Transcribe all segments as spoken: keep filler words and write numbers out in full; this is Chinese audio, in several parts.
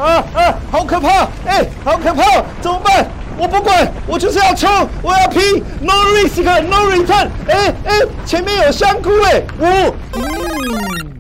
啊啊！好可怕！哎、欸，好可怕！怎么办？我不管，我就是要冲，我要拼 ，no risk no return。哎、欸、哎、欸，前面有香菇哎、欸，五嗯。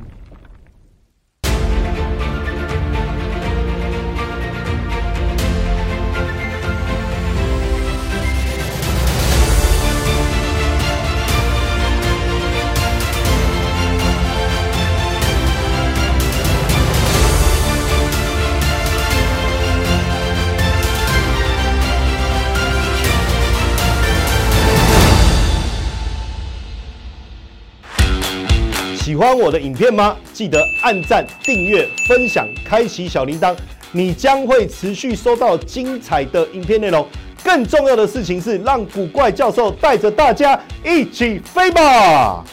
喜欢我的影片吗？记得按赞、订阅、分享、开启小铃铛，你将会持续收到精彩的影片内容。更重要的事情是，让古怪教授带着大家一起飞吧！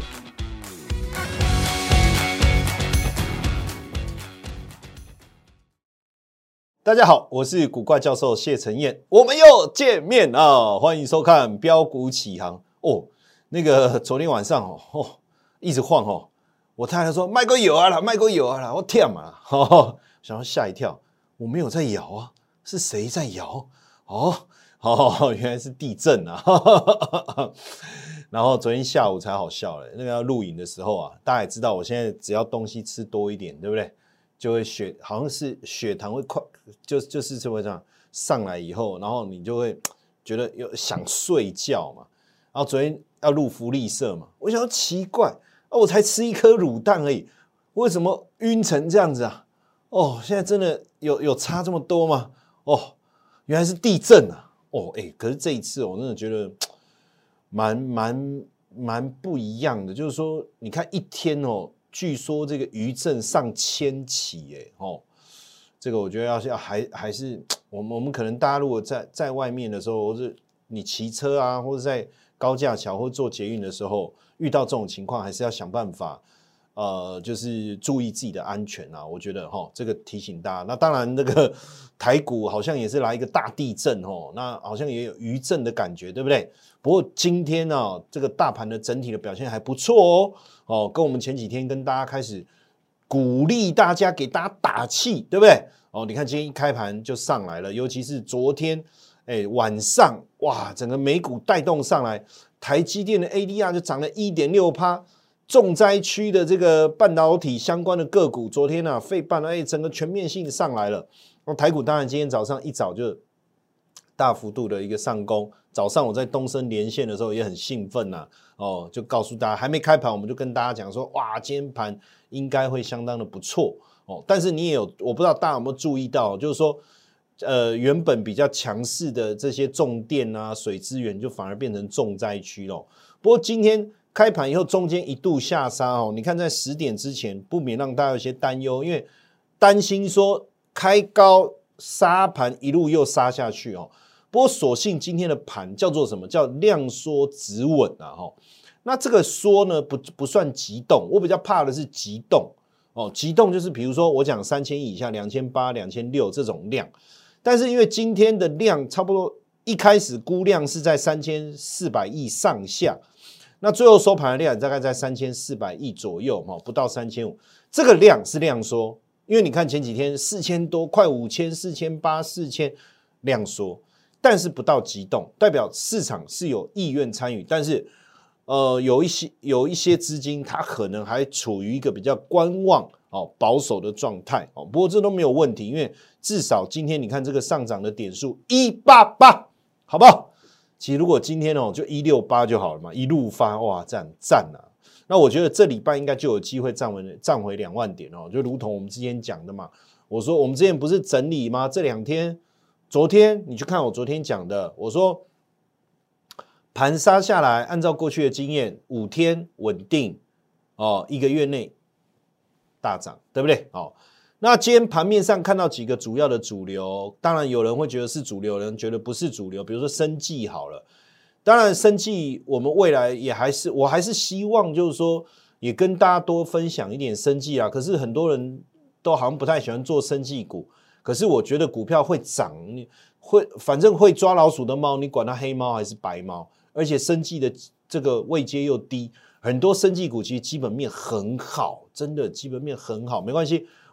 大家好，我是古怪教授谢承彦，我们又见面啊！欢迎收看标股起航哦。那个昨天晚上哦。哦一直晃哦，我太太说卖过油啊啦，卖过油啊啦，我天啊，哦，想要吓一跳，我没有在摇啊，是谁在摇？哦哦，原来是地震啊！然后昨天下午才好笑嘞，那个要录影的时候啊，大家也知道，我现在只要东西吃多一点，对不对？就会血，好像是血糖会快，就就是这么这样上来以后，然后你就会觉得有想睡觉嘛。然后昨天要录福利社嘛，我想说奇怪。哦、我才吃一颗卤蛋而已，为什么晕成这样子啊？哦，现在真的有有差这么多吗？哦，原来是地震啊！哦，哎、欸，可是这一次我真的觉得蛮蛮蛮不一样的，就是说，你看一天哦，据说这个余震上千起，哎，哦，这个我觉得要要还还是我们我们可能大家如果在在外面的时候，或是你骑车啊，或者在高架桥或坐捷运的时候。遇到这种情况，还是要想办法，呃，就是注意自己的安全啊。我觉得哈，这个提醒大家。那当然，那个台股好像也是来一个大地震哦，那好像也有余震的感觉，对不对？不过今天呢、啊，这个大盘的整体的表现还不错哦，哦，跟我们前几天跟大家开始鼓励大家，给大家打气，对不对？哦，你看今天一开盘就上来了，尤其是昨天，哎，晚上哇，整个美股带动上来。台积电的 A D R 就涨了 百分之一点六， 重灾区的这个半导体相关的个股，昨天啊，费半哎，整个全面性上来了。那台股当然今天早上一早就大幅度的一个上攻。早上我在东升连线的时候也很兴奋呐、啊，哦，就告诉大家还没开盘，我们就跟大家讲说，哇，今天盘应该会相当的不错哦。但是你也有，我不知道大家有没有注意到，就是说。呃，原本比较强势的这些重电啊、水资源，就反而变成重灾区了。不过今天开盘以后，中间一度下杀哦，你看在十点之前，不免让大家有些担忧，因为担心说开高杀盘一路又杀下去哦。不过所幸今天的盘叫做什么？叫量缩止稳啊哈。那这个缩呢，不不算急动，我比较怕的是急动哦。急动就是比如说我讲三千亿以下、两千八、两千六这种量。但是因为今天的量差不多一开始估量是在三千四百亿上下，那最后收盘的量大概在三千四百亿左右，不到三千五，这个量是量缩，因为你看前几天四千多，快五千、四千八、四千量缩，但是不到急动，代表市场是有意愿参与，但是呃有一些有一些资金它可能还处于一个比较观望。哦，保守的状态哦，不过这都没有问题，因为至少今天你看这个上涨的点数一八八，好不好？其实如果今天哦就一六八就好了嘛，一路发哇，赞赞啊！那我觉得这礼拜应该就有机会站回站回两万点哦，就如同我们之前讲的嘛，我说我们之前不是整理吗？这两天，昨天你去看我昨天讲的，我说盘杀下来，按照过去的经验，五天稳定哦，一个月内。大涨，对不对？好，那今天盘面上看到几个主要的主流，当然有人会觉得是主流，有人觉得不是主流。比如说生技好了，当然生技我们未来也还是，我还是希望就是说，也跟大家多分享一点生技啊。可是很多人都好像不太喜欢做生技股，可是我觉得股票会涨，会反正会抓老鼠的猫，你管它黑猫还是白猫，而且生技的这个位阶又低。很多生技股其实基本面很好，真的基本面很好，没关系。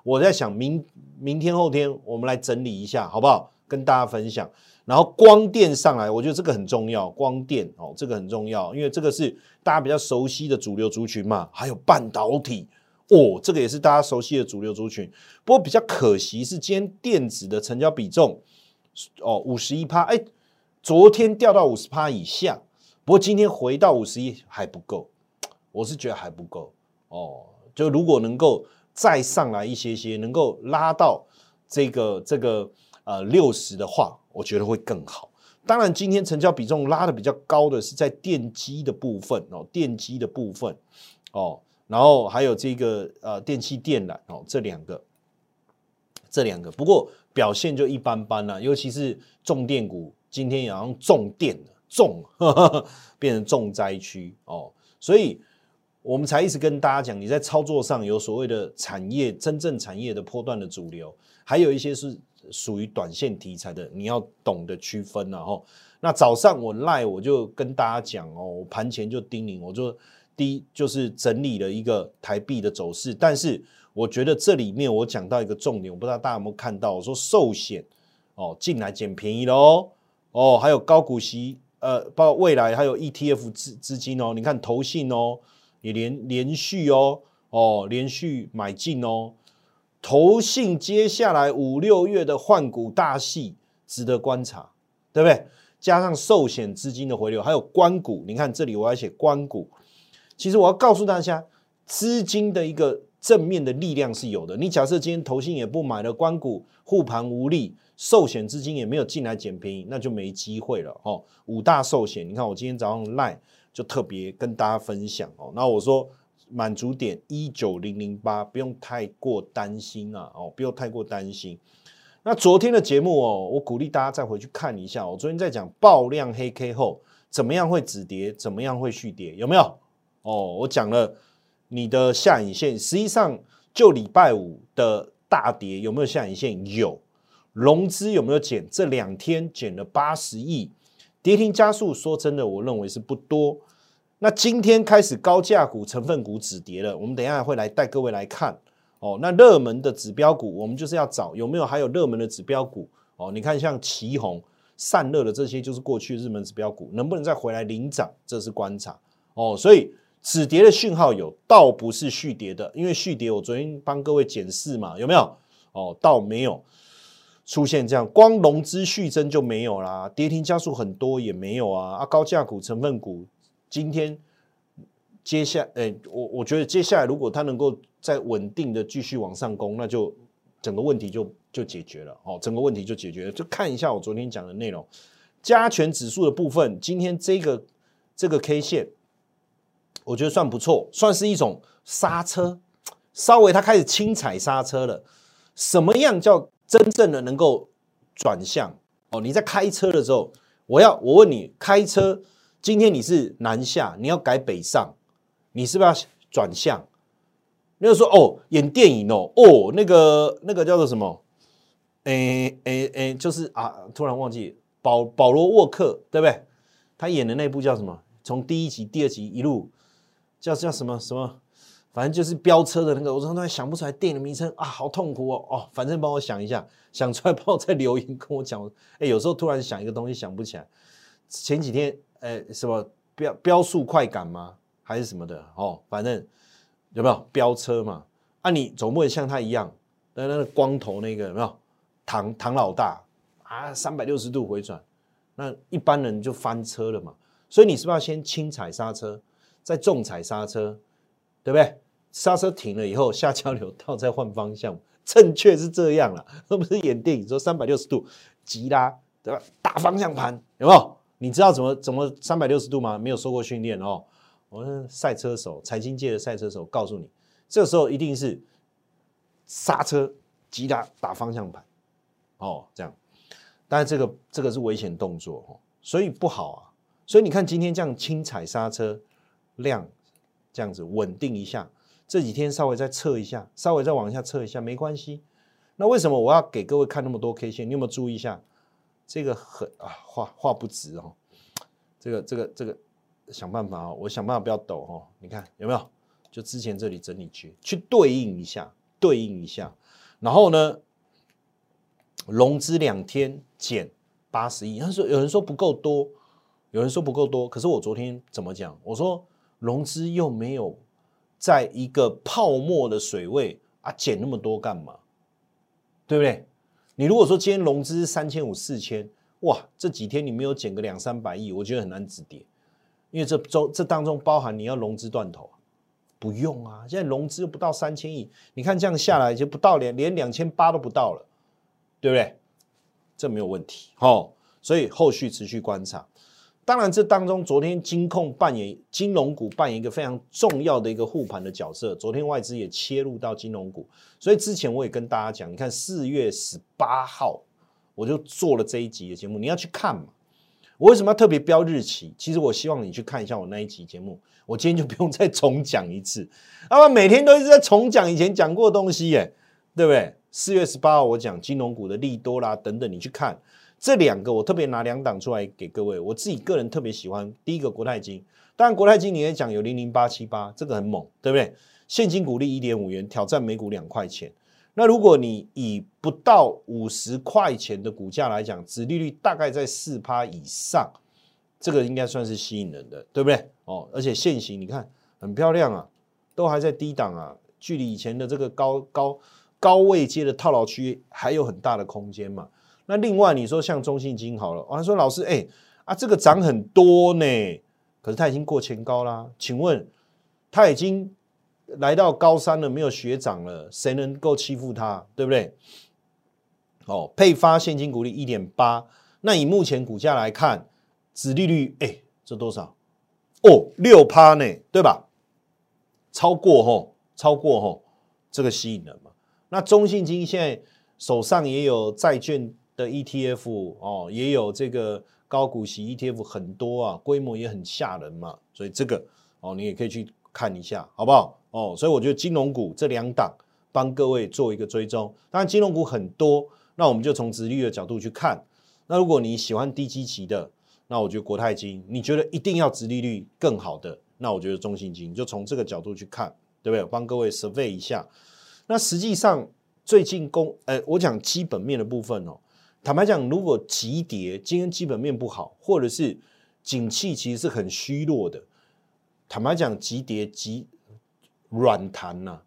我在想明明天后天我们来整理一下，好不好？跟大家分享。然后光电上来，我觉得这个很重要，光电哦，这个很重要，因为这个是大家比较熟悉的主流族群嘛。还有半导体哦，这个也是大家熟悉的主流族群。不过比较可惜是今天电子的成交比重哦 百分之五十一， 哎，昨天掉到 百分之五十 以下，不过今天回到五十一还不够，我是觉得还不够哦。就如果能够再上来一些些，能够拉到这个这个呃六十的话，我觉得会更好。当然，今天成交比重拉的比较高的是在电机的部分哦，电机的部分哦，然后还有这个呃电器电缆哦，这两个这两个，不过表现就一般般啦、啊，尤其是重电股，今天也好像重电了，重呵呵变成重灾区哦，所以我们才一直跟大家讲，你在操作上有所谓的产业真正产业的波段的主流，还有一些是属于短线题材的，你要懂得区分啊齁。那早上我 LINE 我就跟大家讲哦，我盘前就叮咛，我就第一就是整理了一个台币的走势，但是我觉得这里面我讲到一个重点，我不知道大家有没有看到，我说寿险哦进来捡便宜了哦，哦还有高股息呃，包括未来还有 E T F 资资金哦，你看投信哦也连连续哦哦连续买进哦。投信接下来五六月的换股大戏值得观察，对不对？加上寿险资金的回流，还有官股，你看这里我要写官股。其实我要告诉大家，资金的一个正面的力量是有的。你假设今天投信也不买了，官股护盘无力，寿险资金也没有进来捡便宜，那就没机会了哦。五大寿险，你看我今天早上 LINE 就特别跟大家分享哦。那我说。满足点一九零零八，不用太过担心啊，哦，不用太过担心。那昨天的节目哦，我鼓励大家再回去看一下。我昨天在讲爆量黑 K 后怎么样会止跌，怎么样会续跌，有没有？哦，我讲了你的下影线，实际上就礼拜五的大跌有没有下影线？有。融资有没有减？这两天减了八十亿，跌停加速，说真的，我认为是不多。那今天开始高价股成分股止跌了，我们等一下会来带各位来看哦。那热门的指标股，我们就是要找有没有还有热门的指标股哦。你看像奇鋐、散热的这些，就是过去日门指标股，能不能再回来领涨，这是观察哦。所以止跌的讯号有，倒不是续跌的，因为续跌我昨天帮各位检视嘛，有没有？哦，倒没有出现这样，光融资续增就没有啦，跌停加速很多也没有啊。啊，高价股成分股。今天接下来，欸、我我觉得接下来如果它能够再稳定的继续往上攻，那就整个问题就就解决了哦，整个问题就解决了。就看一下我昨天讲的内容，加权指数的部分，今天这个这个 K 线，我觉得算不错，算是一种刹车，稍微它开始轻踩刹车了。什么样叫真正的能够转向？哦，你在开车的时候，我要我问你，开车。今天你是南下，你要改北上，你是不是要转向？那个说哦，演电影哦，哦，那个那个叫做什么？诶诶诶，就是啊，突然忘记保保罗沃克，对不对？他演的那部叫什么？从第一集、第二集一路叫叫什么什么？反正就是飙车的那个，我突然想不出来电影的名称啊，好痛苦哦哦，反正帮我想一下，想出来帮我再留言跟我讲。哎，有时候突然想一个东西想不起来，前几天。呃，什么标标速快感吗？还是什么的？哦，反正有没有飙车嘛？啊，你总不能像他一样，那那个光头那个有没有？唐唐老大啊，三百六十度回转，那一般人就翻车了嘛。所以你是不是要先轻踩刹车，再重踩刹车，对不对？刹车停了以后，下交流道再换方向，正确是这样啦，而不是演电影说三百六十度急拉，对吧？大方向盘有没有？你知道怎么怎么三百六十度吗？没有受过训练哦。我是赛车手，财经界的赛车手，告诉你，这个时候一定是刹车急打打方向盘哦，这样。当然这个这个是危险动作哦，所以不好啊。所以你看今天这样轻踩刹车，量这样子稳定一下，这几天稍微再测一下，稍微再往下测一下没关系。那为什么我要给各位看那么多 K 线？你有没有注意一下？这个很啊，话话不直哦，这个这个这个想办法哦，我想办法不要抖哦。你看有没有？就之前这里整理区去对应一下，对应一下。 然后呢，融资两天减八十亿，他说有人说不够多，有人说不够多，可是我昨天怎么讲？我说融资又没有在一个泡沫的水位啊，减那么多干嘛？对不对？你如果说今天融资三千五、四千，哇，这几天你没有减个两三百亿，我觉得很难止跌，因为这周这当中包含你要融资断头。不用啊，现在融资不到三千亿，你看这样下来就不到连连两千八都不到了，对不对？这没有问题，哦，所以后续持续观察。当然，这当中昨天金控扮演金融股扮演一个非常重要的一个护盘的角色，昨天外资也切入到金融股，所以之前我也跟大家讲，你看四月十八号我就做了这一集的节目，你要去看嘛。我为什么要特别标日期？其实我希望你去看一下我那一集节目，我今天就不用再重讲一次，要不然每天都一直在重讲以前讲过的东西耶，对不对？四月十八号我讲金融股的利多啦等等，你去看这两个，我特别拿两档出来给各位。我自己个人特别喜欢第一个国泰金，当然国泰金你也讲有零零八七八，这个很猛，对不对？现金股利 一点五元，挑战每股两块钱。那如果你以不到五十块钱的股价来讲，殖利率大概在 百分之四 以上，这个应该算是吸引人的，对不对？哦，而且现行你看很漂亮啊，都还在低档啊，距离以前的这个高高高位阶的套牢区还有很大的空间嘛。那另外你说像中信金好了，哦、他说老师，哎、欸、啊这个涨很多呢，可是它已经过前高啦，请问它已经来到高三了，没有学长了，谁能够欺负他，对不对？哦，配发现金股利 一点八， 那以目前股价来看，殖利率哎，这多少？哦 百分之六 呢，对吧？超过吼，超过吼，这个吸引人嘛。那中信金现在手上也有债券的 E T F 哦，也有这个高股息 E T F 很多啊，规模也很吓人嘛，所以这个哦，你也可以去看一下，好不好？哦，所以我觉得金融股这两档帮各位做一个追踪。当然金融股很多，那我们就从殖利率的角度去看。那如果你喜欢低基期的，那我觉得国泰金，你觉得一定要殖利率更好的，那我觉得中信金就从这个角度去看，对不对？帮各位 survey 一下。那实际上最近公，呃，我讲基本面的部分哦，坦白讲，如果急跌，今天基本面不好，或者是景气其实是很虚弱的，坦白讲，急跌急软弹呐，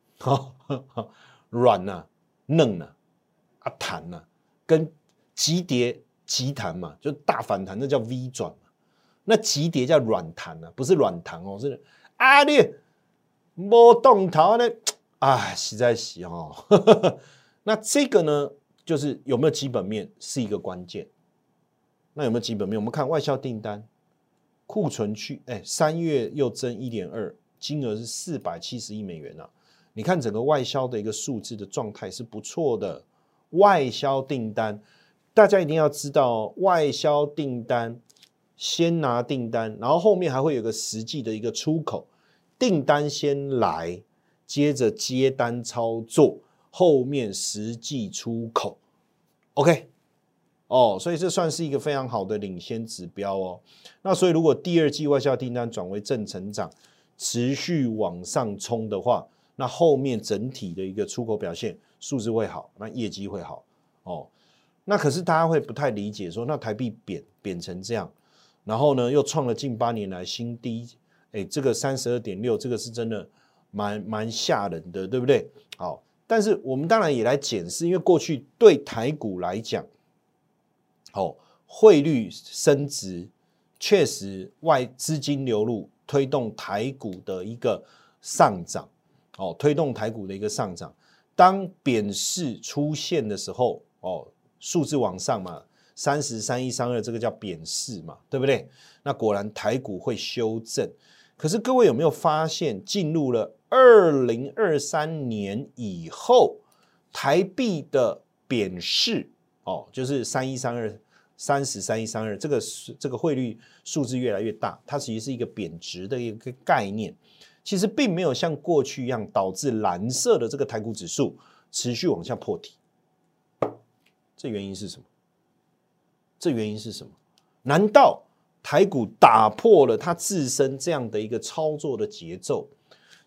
软呐、嫩呐、啊弹呐、啊，跟急跌急弹嘛，就大反弹，那叫 V 转嘛。那急跌叫软弹啊，不是软弹哦，是啊你没动头呢，啊实在是哦。那这个呢，就是有没有基本面是一个关键。那有没有基本面？我们看外销订单，库存去，哎，三月又增 一点二， 金额是四百七十亿美元啊。你看整个外销的一个数字的状态是不错的。外销订单，大家一定要知道，外销订单先拿订单，然后后面还会有个实际的一个出口，订单先来，接着接单操作，后面实际出口 ，OK。哦，所以这算是一个非常好的领先指标哦。那所以如果第二季外销订单转为正成长，持续往上冲的话，那后面整体的一个出口表现数字会好，那业绩会好哦。那可是大家会不太理解说，那台币贬贬成这样，然后呢又创了近八年来新低，哎，这个 三十二点六， 这个是真的蛮蛮吓人的，对不对？好，但是我们当然也来检视，因为过去对台股来讲，哦，汇率升值确实外资金流入推动台股的一个上涨，哦，推动台股的一个上涨。当贬势出现的时候，哦，数字往上嘛，三十、三一、三二，这个叫贬势嘛，对不对？那果然台股会修正。可是各位有没有发现，进入了二零二三年以后，台币的贬势，哦，就是三一、三二。三十、三一、三二，这个这个汇率数字越来越大，它其实是一个贬值的一个概念，其实并没有像过去一样导致蓝色的这个台股指数持续往下破底。这原因是什么？这原因是什么？难道台股打破了它自身这样的一个操作的节奏，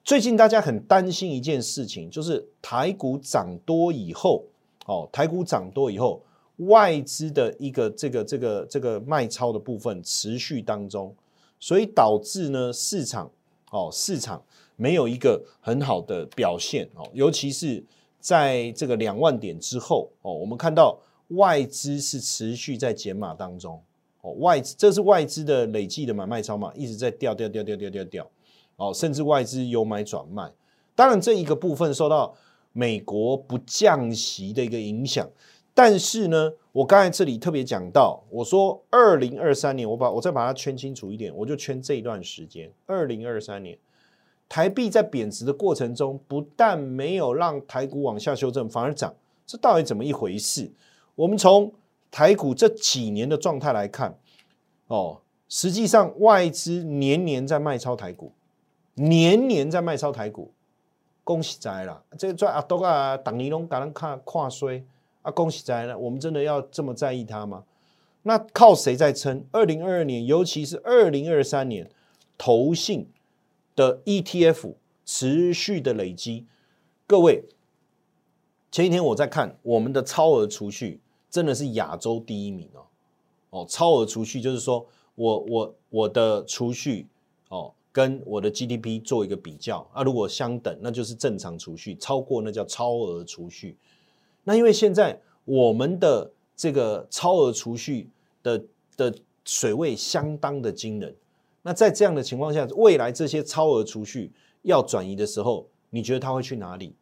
最近大家很担心一件事情，就是台股涨多以后，哦，台股涨多以后，外资的一个这个这个这个卖超的部分持续当中，所以导致呢市场哦市场没有一个很好的表现哦，尤其是在这个两万点之后哦，我们看到外资是持续在减码当中哦，外资这是外资的累计的买卖超码一直在掉掉掉掉掉掉掉。哦，甚至外资由买转卖，当然这一个部分受到美国不降息的一个影响，但是呢，我刚才这里特别讲到，我说二零二三年，我把我再把它圈清楚一点，我就圈这一段时间，二零二三年台币在贬值的过程中，不但没有让台股往下修正，反而涨，这到底怎么一回事？我们从台股这几年的状态来看，哦，实际上外资年年在卖超台股。年年在卖超台股，恭喜在啦！这个赚阿多啊，党尼龙敢人看跨衰啊，恭喜在了。我们真的要这么在意它吗？那靠谁在撑？二零二二年，尤其是二零二三年，投信的 E T F 持续的累积。各位，前几天我在看我们的超额储蓄，真的是亚洲第一名哦。哦，超额储蓄就是说我我我的储蓄哦。跟我的 G D P 做一个比较啊，如果相等，那就是正常储蓄；超过那叫超额储蓄。那因为现在我们的这个超额储蓄的的水位相当的惊人，那在这样的情况下，未来这些超额储蓄要转移的时候，你觉得他会去哪里？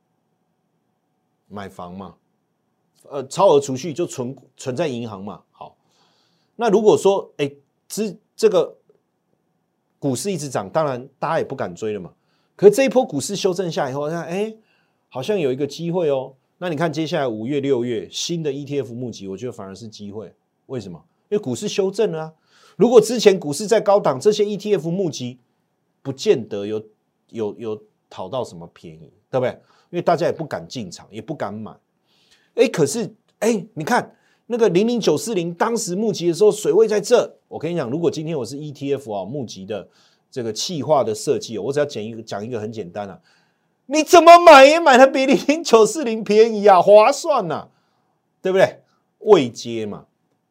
买房嘛？呃，超额储蓄就存存在银行嘛。好，那如果说，哎，这这个。股市一直涨，当然大家也不敢追了嘛。可是这一波股市修正下以后，看哎，好像有一个机会哦。那你看接下来五月、六月新的 E T F 募集，我觉得反而是机会。为什么？因为股市修正了啊。如果之前股市在高档，这些 E T F 募集不见得有有有讨到什么便宜，对不对？因为大家也不敢进场，也不敢买。哎，可是哎，你看。那个零零九四零当时募集的时候水位在这，我跟你讲，如果今天我是 E T F 啊募集的这个企划的设计，我只要讲一个讲一个很简单啊，你怎么买也买它比零零九四零便宜啊，划算啊，对不对？位阶嘛，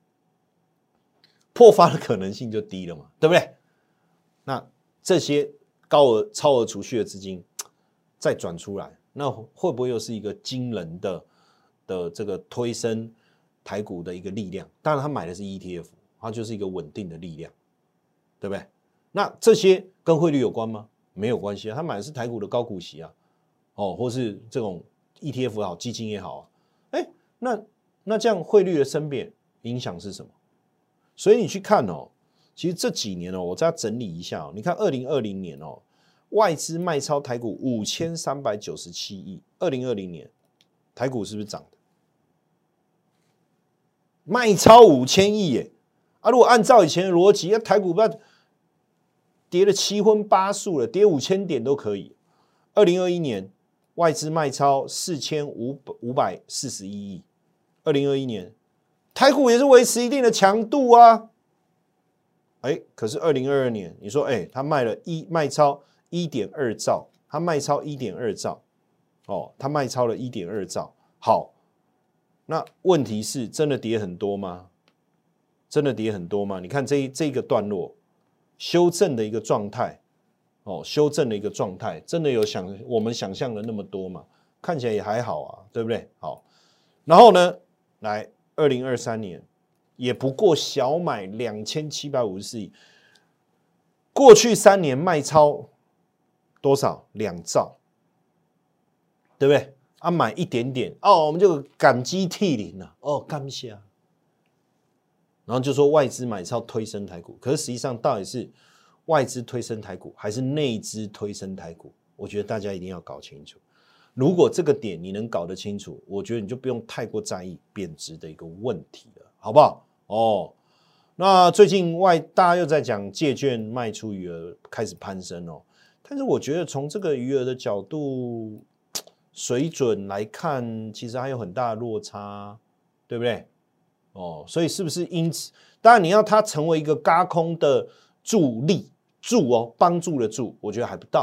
破发的可能性就低了嘛，对不对？那这些高额超额储蓄的资金再转出来，那会不会又是一个惊人的的这个推升？台股的一个力量，当然他买的是 E T F， 它就是一个稳定的力量，对不对？那这些跟汇率有关吗？没有关系啊，他买的是台股的高股息啊，哦，或是这种 E T F 也好，基金也好啊，哎，那那这样汇率的升贬影响是什么？所以你去看哦，其实这几年哦，我再整理一下哦，你看二零二零年哦，外资卖超台股五千三百九十七亿，二零二零年台股是不是涨？卖超五千亿耶！啊，如果按照以前的逻辑，那台股不要跌了七荤八素了，跌五千点都可以。二零二一年外资卖超四千五五百四十一亿，二零二一年台股也是维持一定的强度啊。哎，可是二零二二年，你说，哎，他卖了一卖超一点二兆，他卖超一点二兆，哦，他卖超了一点二兆，好。那问题是真的跌很多吗？真的跌很多吗？你看这这个段落修正的一个状态，哦，修正的一个状态，真的有想我们想象的那么多吗？看起来也还好啊，对不对？好，然后呢，来二零二三年也不过小买两千七百五十四亿，过去三年卖超多少？两兆，对不对？啊，买一点点哦，我们就感激涕零了哦，感谢啊。然后就说外资买超推升台股，可是实际上到底是外资推升台股，还是内资推升台股？我觉得大家一定要搞清楚。如果这个点你能搞得清楚，我觉得你就不用太过在意贬值的一个问题了，好不好？哦，那最近外大家又在讲借券卖出余额开始攀升哦，但是我觉得从这个余额的角度。水准来看，其实还有很大的落差，对不对？哦，所以是不是因此，当然你要它成为一个轧空的助力助哦，帮助的助，我觉得还不到。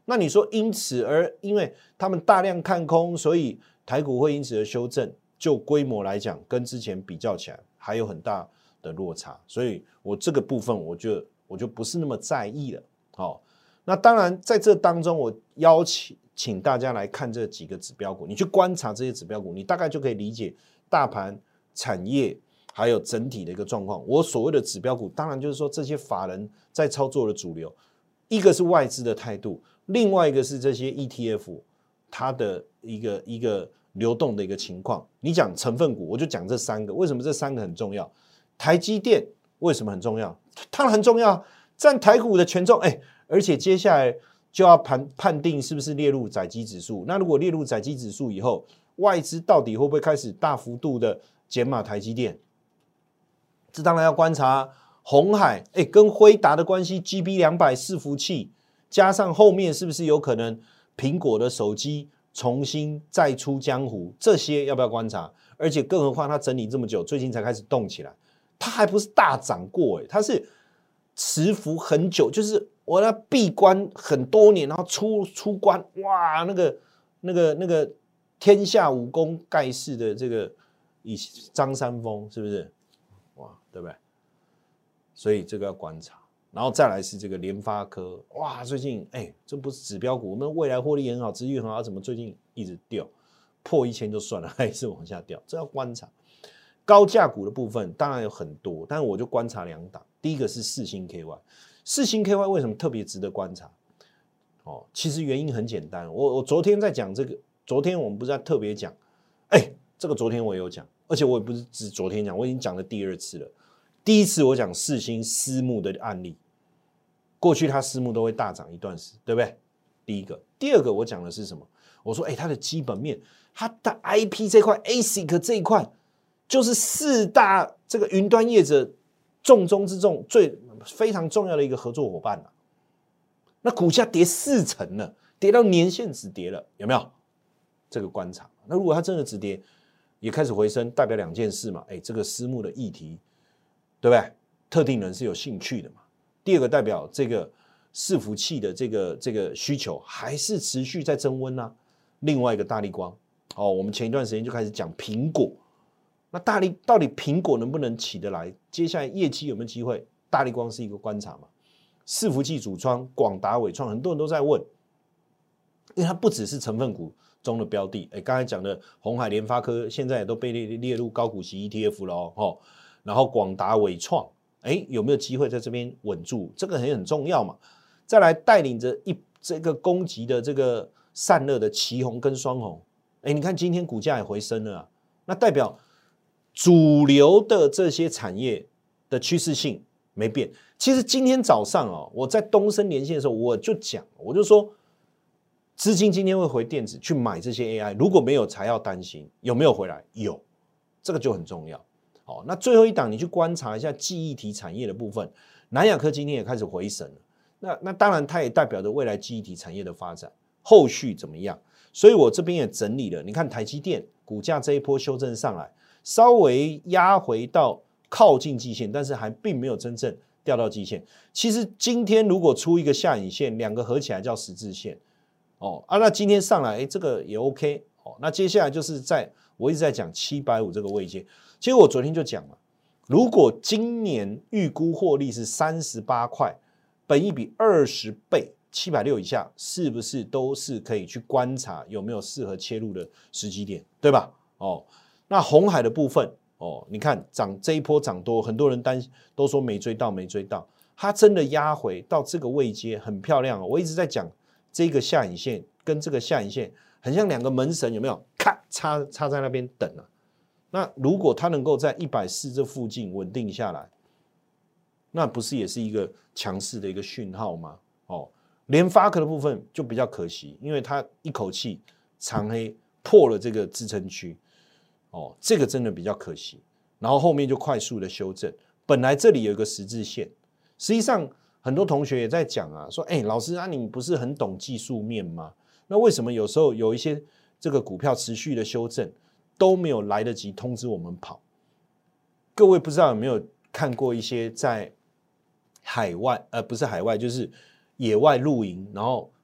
那你说因此而因为他们大量看空，所以台股会因此而修正，就规模来讲，跟之前比较起来还有很大的落差，所以我这个部分我就我就不是那么在意了。好、哦，那当然在这当中，我邀请请大家来看这几个指标股，你去观察这些指标股，你大概就可以理解大盘、产业还有整体的一个状况。我所谓的指标股，当然就是说这些法人在操作的主流，一个是外资的态度，另外一个是这些 E T F 它的一个一个流动的一个情况。你讲成分股，我就讲这三个，为什么这三个很重要？台积电为什么很重要？当然很重要，占台股的权重，哎，而且接下来就要判判定是不是列入载基指数。那如果列入载基指数以后，外资到底会不会开始大幅度的减码台积电？这当然要观察鸿海，哎，跟辉达的关系 ，G B 两百伺服器，加上后面是不是有可能苹果的手机重新再出江湖？这些要不要观察？而且更何况它整理这么久，最近才开始动起来，它还不是大涨过，哎，它是持浮很久，就是我那闭关很多年，然后出出关，哇，那个那个那个天下武功盖世的这个以张三丰是不是？哇，对不对？所以这个要观察，然后再来是这个联发科，哇，最近哎，这不是指标股，我们未来获利很好，殖利率很好，怎么最近一直掉，破一千就算了，还是往下掉，这要观察。高价股的部分当然有很多，但是我就观察两档，第一个是世芯 K Y， 世芯 K Y 为什么特别值得观察？哦，其实原因很简单，我我昨天在讲这个，昨天我们不是在特别讲，哎，这个昨天我也有讲，而且我也不是只昨天讲，我已经讲了第二次了。第一次我讲世芯私募的案例，过去它私募都会大涨一段时，对不对？第一个，第二个我讲的是什么？我说，哎，它的基本面，它的 I P 这块 A S I C 这一块，就是四大这个云端业者重中之重、最非常重要的一个合作伙伴了。那股价跌四成了，跌到年线止跌了，有没有？这个观察。那如果它真的止跌，也开始回升，代表两件事嘛。哎，这个私募的议题，对不对？特定人是有兴趣的嘛。第二个代表这个伺服器的这个这个需求还是持续在增温啊。另外一个大立光，哦，我们前一段时间就开始讲苹果，那大立到底苹果能不能起得来？接下来业绩有没有机会？大立光是一个观察嘛。伺服器主创广达、伟创，很多人都在问，因为它不只是成分股中的标的，哎，刚才讲的鸿海、联发科现在也都被列列入高股息 E T F 了哦，然后广达、伟创，哎，有没有机会在这边稳住？这个很很重要嘛。再来带领着一这个攻击的这个散热的奇鋐跟双鋐，哎，你看今天股价也回升了啊，那代表主流的这些产业的趋势性没变。其实今天早上哦，我在东森连线的时候，我就讲，我就说，资金今天会回电子去买这些 A I， 如果没有才要担心，有没有回来？有，这个就很重要。好，那最后一档你去观察一下记忆体产业的部分，南亚科今天也开始回升了。那那当然，它也代表着未来记忆体产业的发展，后续怎么样？所以我这边也整理了，你看台积电股价这一波修正上来，稍微压回到靠近季线，但是还并没有真正掉到季线。其实今天如果出一个下影线，两个合起来叫十字线，哦啊，那今天上来，哎，这个也 OK 哦。那接下来就是在我一直在讲七百五这个位阶，其实我昨天就讲了，如果今年预估获利是三十八块，本益比二十倍，七百六以下，是不是都是可以去观察有没有适合切入的时机点，对吧？哦，那鸿海的部分。哦，你看涨这一波涨多，很多人担心都说没追到，没追到，它真的压回到这个位阶，很漂亮哦。我一直在讲这个下影线跟这个下影线很像两个门神，有没有？咔，插插在那边等啊。那如果它能够在一百四这附近稳定下来，那不是也是一个强势的一个讯号吗？哦，联发科的部分就比较可惜，因为它一口气长黑破了这个支撑区。哦，这个真的比较可惜，然后后面就快速的修正。本来这里有一个十字线，实际上很多同学也在讲啊，说，哎，老师啊，你不是很懂技术面吗？那为什么有时候有一些这个股票持续的修正都没有来得及通知我们跑？各位不知道有没有看过一些在海外，呃，不是海外，就是野外露营，然后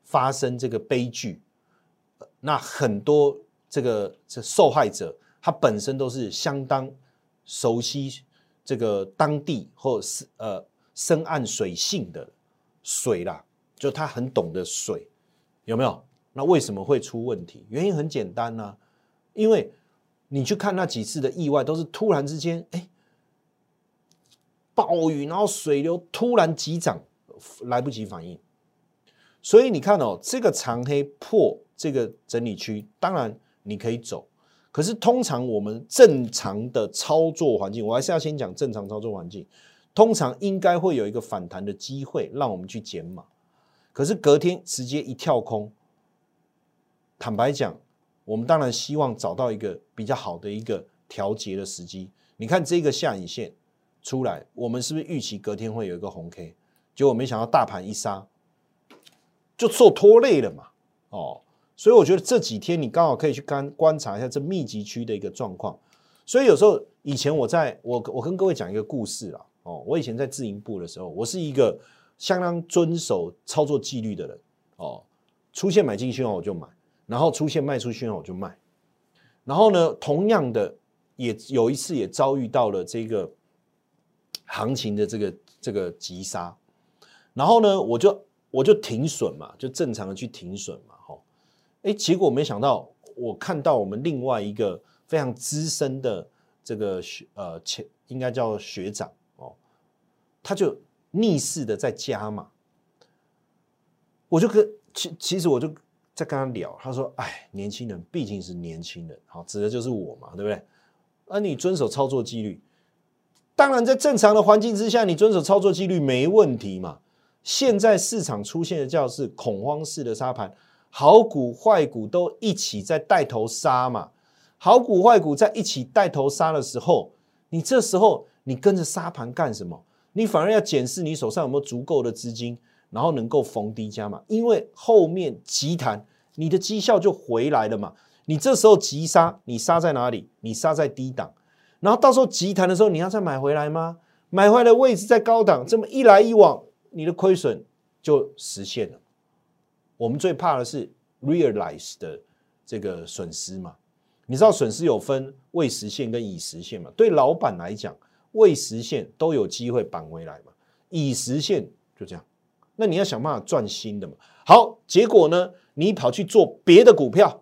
发生这个悲剧，那很多这个这受害者他本身都是相当熟悉这个当地或是呃深谙水性的水啦，就他很懂得水，有没有？那为什么会出问题？原因很简单啊，因为你去看那几次的意外，都是突然之间，哎，暴雨，然后水流突然急涨，来不及反应。所以你看哦，这个长黑破这个整理区，当然你可以走，可是通常我们正常的操作环境，我还是要先讲正常操作环境，通常应该会有一个反弹的机会，让我们去减码。可是隔天直接一跳空，坦白讲，我们当然希望找到一个比较好的一个调节的时机。你看这个下影线出来，我们是不是预期隔天会有一个红 K？ 结果没想到大盘一杀，就受拖累了嘛。哦，所以我觉得这几天你刚好可以去观察一下这密集区的一个状况。所以有时候以前我在我我跟各位讲一个故事啦。哦，我以前在自营部的时候，我是一个相当遵守操作纪律的人。哦，出现买进讯号我就买，然后出现卖出讯号我就卖。然后呢，同样的也有一次也遭遇到了这个行情的这个这个急杀，然后呢，我就我就停损嘛，就正常的去停损嘛，哈，哎，结果没想到我看到我们另外一个非常资深的这个学呃前应该叫学长哦，他就逆势的在加码，我就跟其其实我就在跟他聊，他说，哎，年轻人毕竟是年轻人，好，指的就是我嘛，对不对？而你遵守操作纪律，当然在正常的环境之下，你遵守操作纪律没问题嘛。现在市场出现的叫是恐慌式的杀盘，好股坏股都一起在带头杀嘛。好股坏股在一起带头杀的时候，你这时候你跟着杀盘干什么？你反而要检视你手上有没有足够的资金，然后能够逢低加码，因为后面急弹，你的绩效就回来了嘛。你这时候急杀，你杀在哪里？你杀在低档，然后到时候急弹的时候，你要再买回来吗？买回来的位置在高档，这么一来一往，你的亏损就实现了。我们最怕的是 realize 的这个损失嘛。你知道损失有分未实现跟已实现嘛？对老板来讲，未实现都有机会扳回来嘛，已实现就这样。那你要想办法赚新的嘛。好，结果呢，你跑去做别的股票，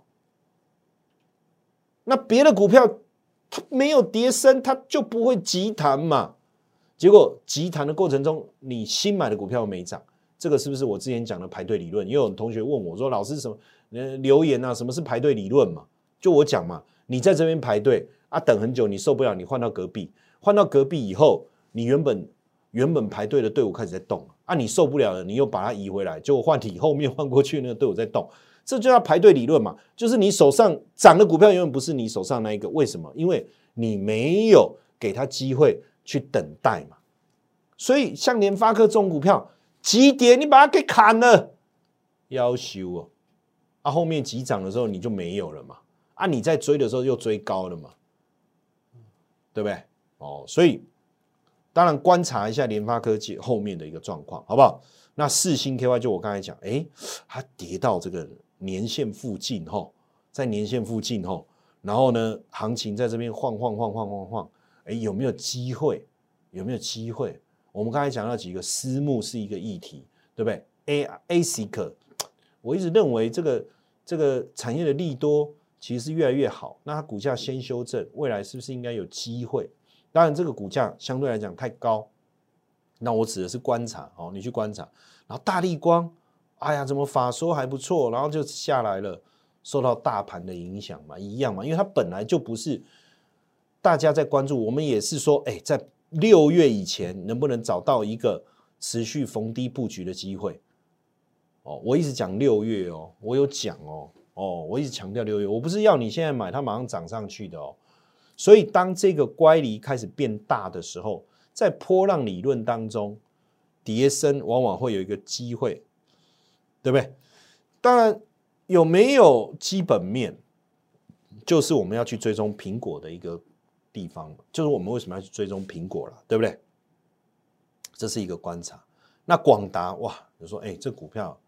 那别的股票它没有跌升，它就不会急弹嘛。结果急弹的过程中，你新买的股票没涨，这个是不是我之前讲的排队理论？也有同学问我说：“老师什么？呃，留言啊，什么是排队理论嘛？”就我讲嘛，你在这边排队啊，等很久你受不了，你换到隔壁，换到隔壁以后，你原本原本排队的队伍开始在动啊，你受不了了，你又把它移回来，结果换体后面换过去那个队伍在动。这就叫排队理论嘛，就是你手上涨的股票永远不是你手上那一个，为什么？因为你没有给他机会去等待嘛。所以像联发科这种股票，急跌你把它给砍了，要求哦，啊后面急涨的时候你就没有了嘛，啊你在追的时候又追高了嘛，对不对？哦，所以当然观察一下联发科技后面的一个状况，好不好？那世芯 K Y 就我刚才讲，哎，它跌到这个年线附近哈，在年线附近哈，然后呢，行情在这边晃晃晃晃晃晃，哎，有没有机会？有没有机会？我们刚才讲到几个私募是一个议题，对不对 ？A A C 可，我一直认为这个这个产业的利多其实是越来越好，那它股价先修正，未来是不是应该有机会？当然，这个股价相对来讲太高，那我指的是观察哦，你去观察。然后大立光，哎呀，怎么法说还不错，然后就下来了，受到大盘的影响嘛，一样嘛，因为它本来就不是大家在关注，我们也是说，哎，在六月以前能不能找到一个持续逢低布局的机会？哦，我一直讲六月哦，我有讲哦，哦，我一直强调六月，我不是要你现在买，它马上涨上去的哦。所以当这个乖离开始变大的时候，在波浪理论当中，跌升往往会有一个机会，对不对？当然有没有基本面，就是我们要去追踪苹果的一个地方，就是我们为什么要去追踪苹果了，对不对？这是一个观察。那广达哇，就说哎，这股票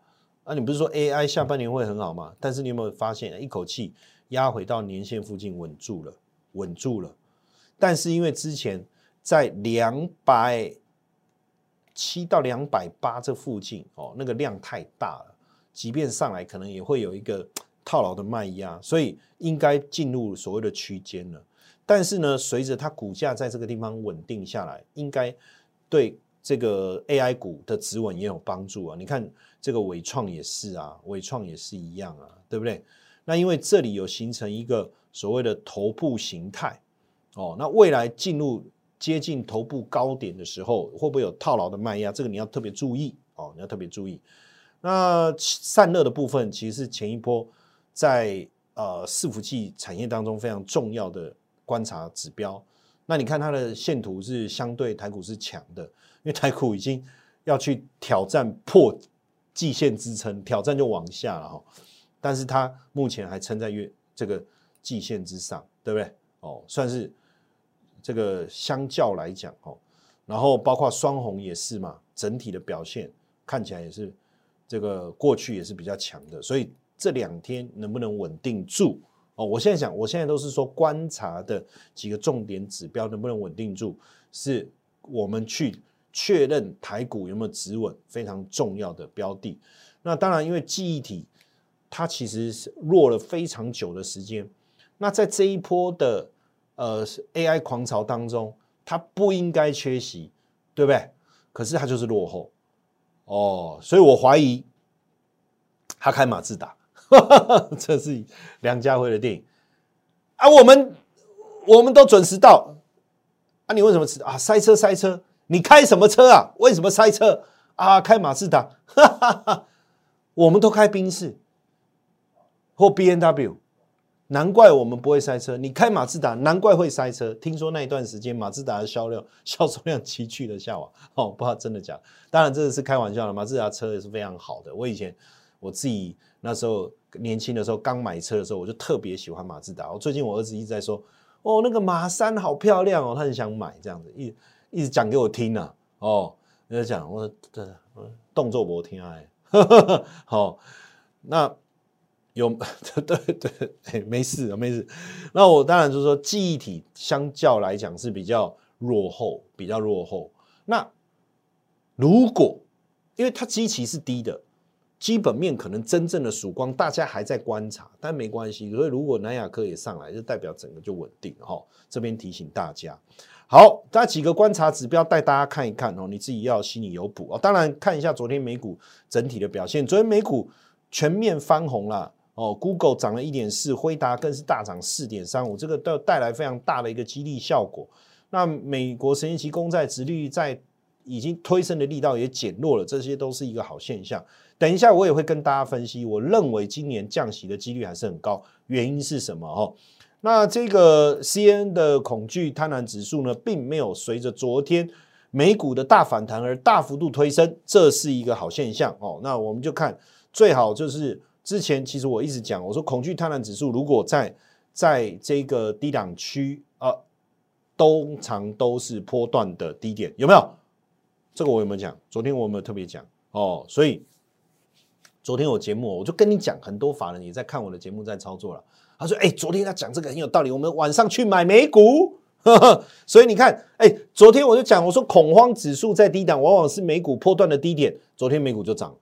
啊，你不是说 A I 下半年会很好吗？但是你有没有发现，一口气压回到年线附近稳住了，稳住了。但是因为之前在两百七到两百八这附近哦，那个量太大了，即便上来可能也会有一个套牢的卖压，所以应该进入所谓的区间了。但是呢，随着它股价在这个地方稳定下来，应该对这个 A I 股的止稳也有帮助啊。你看这个伟创也是啊，伟创也是一样啊，对不对？那因为这里有形成一个所谓的头部形态哦，那未来进入接近头部高点的时候，会不会有套牢的卖压？这个你要特别注意哦，你要特别注意。那散热的部分，其实是前一波在呃伺服器产业当中非常重要的观察指标。那你看它的线图是相对台股是强的，因为台股已经要去挑战破季线支撑，挑战就往下了哈。但是它目前还撑在月这个季线之上，对不对？哦，算是这个相较来讲哦，然后包括双红也是嘛，整体的表现看起来也是这个过去也是比较强的，所以这两天能不能稳定住？哦，我现在讲，我现在都是说观察的几个重点指标能不能稳定住，是我们去确认台股有没有止稳非常重要的标的。那当然，因为记忆体它其实是弱了非常久的时间，那在这一波的呃 A I 狂潮当中，它不应该缺席，对不对？可是它就是落后哦，所以我怀疑他开马自达。这是梁家辉的电影啊，我们我们都准时到啊，你为什么迟啊？塞车塞车，你开什么车啊？为什么塞车啊？开马自达，哈哈哈，我们都开宾士或 B M W， 难怪我们不会塞车。你开马自达，难怪会塞车。听说那一段时间马自达的销量销售量急剧的下滑，哦，不知道真的假的。当然这个是开玩笑的，马自达车也是非常好的。我以前我自己那时候年轻的时候刚买车的时候，我就特别喜欢马自达。我最近我儿子一直在说，哦，那个马三好漂亮哦，他很想买这样子，一一直讲给我听啊。哦，就讲我这动作我听哎，好，那有对对，哎，没事没事。那我当然就是说，记忆体相较来讲是比较落后，比较落后。那如果因为它基期是低的。基本面可能真正的曙光，大家还在观察，但没关系。所以如果南亚科也上来，就代表整个就稳定了哈。这边提醒大家，好，那几个观察指标带大家看一看哦，你自己要心里有谱哦。当然看一下昨天美股整体的表现，昨天美股全面翻红啦哦 ，Google 涨了 一点四， 辉达更是大涨 四点三五， 这个都带来非常大的一个激励效果。那美国十年期公债殖利率在已经推升的力道也减弱了，这些都是一个好现象。等一下我也会跟大家分析，我认为今年降息的几率还是很高，原因是什么哦？那这个 C N N 的恐惧贪婪指数呢，并没有随着昨天美股的大反弹而大幅度推升，这是一个好现象哦。那我们就看最好就是之前其实我一直讲，我说恐惧贪婪指数如果在在这个低档区啊，通常都是波段的低点，有没有？这个我有没有讲？昨天我有没有特别讲哦？所以昨天我节目我就跟你讲，很多法人也在看我的节目在操作了。他说：“哎、欸，昨天他讲这个很有道理，我们晚上去买美股。”所以你看，哎、欸，昨天我就讲，我说恐慌指数在低档，往往是美股波段的低点。昨天美股就涨，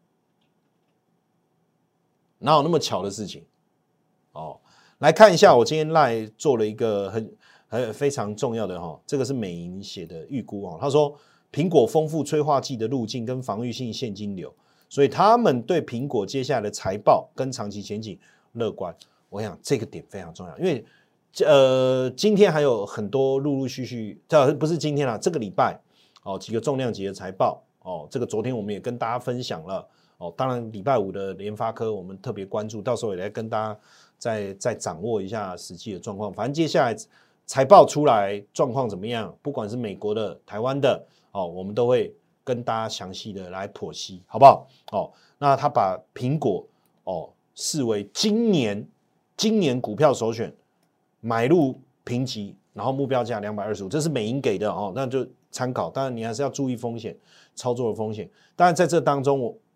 哪有那么巧的事情？哦，来看一下，我今天 LINE 做了一个很很非常重要的哈，这个是美银写的预估哦。他说，苹果丰富催化剂的路径跟防御性现金流。所以他们对苹果接下来的财报跟长期前景乐观，我想这个点非常重要，因为呃今天还有很多陆陆续续，这不是今天啦，这个礼拜哦几个重量级的财报哦，这个昨天我们也跟大家分享了哦，当然礼拜五的联发科我们特别关注，到时候也来跟大家再再掌握一下实际的状况。反正接下来财报出来状况怎么样，不管是美国的、台湾的哦，我们都会跟大家详细的来剖析，好不好？哦，那他把苹果哦视为今年今年股票首选，买入评级，然后目标价两百二十五，这是美银给的哦，那就参考。当然你还是要注意风险，操作的风险。当然在这当中，我